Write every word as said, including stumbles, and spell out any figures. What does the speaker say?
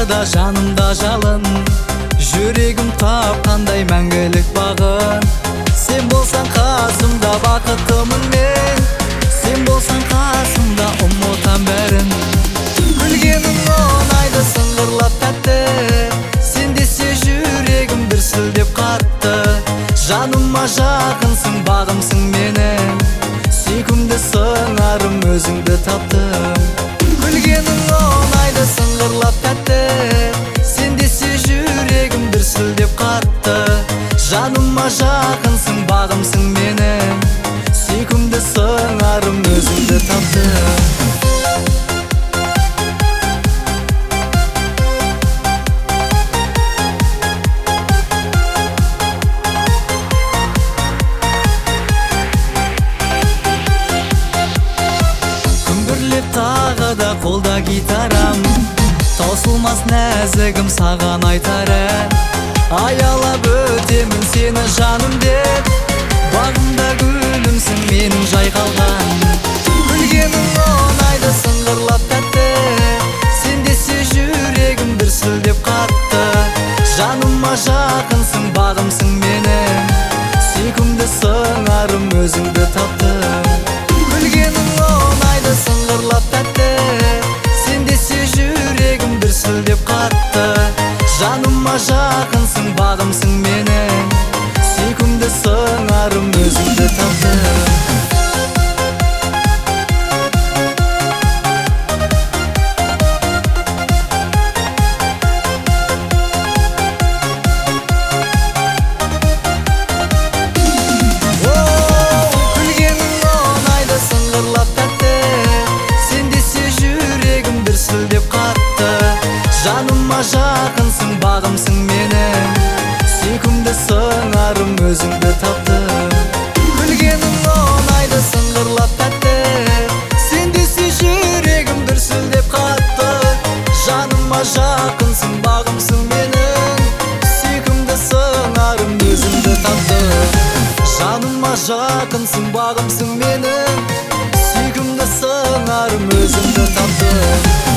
тағыда жанымда жалын, жүрегім тапқандай мәңгілік бағын. Сен болсаң қасымда бақыттымын мен, сен болсаң қасымда ұмытам бәрін. Күлгенің ұнайды сыңғырлап тәтті, сен десе жүрегім дүрсілдеп қатты. Жаныма жақынсың, бағымсың менің, сүйкімді сыңарым өзіңді таптым. Күлгенің ұнайды сыңғырлап тәтті, сен десе жүрегім дүрсілдеп қатты. Жаныма жақынсың, бағымсың менің, сүйкімді сыңарым өзіңді таптым. Тағы да қолда гитарам, таусылмас нәзігім саған айтар ән. Аялап өтемін сені жаным деп, бағымда гүлімсің менің жайқалған. Күлгенің ұнайды сыңғырлап тәтті, сен десе жүрегім дүрсілдеп қатты. Жаныма жақынсың, бағымсың менің, сүйкімді сыңарым өзіңді таптым. Күлгенің ұнайды сыңғырлап тәтті, сен десе жүрегім дүрсілдеп қатты. Жаныма жақынсың, бағымсың менің, сүйкімді сыңарым өзіңді таптым. Жаныма жақынсың, бағымсың менің, сүйкімді сыңарым өзіңді таптым. Күлгенің ұнайды сыңғырлап тәтті, сен десе жүрегім дүрсілдеп қатты. Жаныма жақынсың, бағымсың менің, сүйкімді сыңарым өзіңді таптым. Жаныма жақынсың, бағымсың менің, сүйкімді сыңарым өзіңді таптым.